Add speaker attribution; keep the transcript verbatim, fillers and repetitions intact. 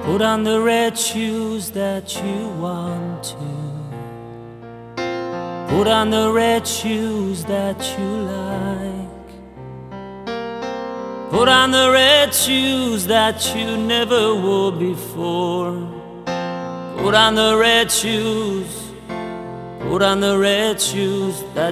Speaker 1: Put on the red shoes that you want to. Put on the red shoes that you like. Put on the red shoes that you never wore before. Put on the red shoes. Put on the red shoes that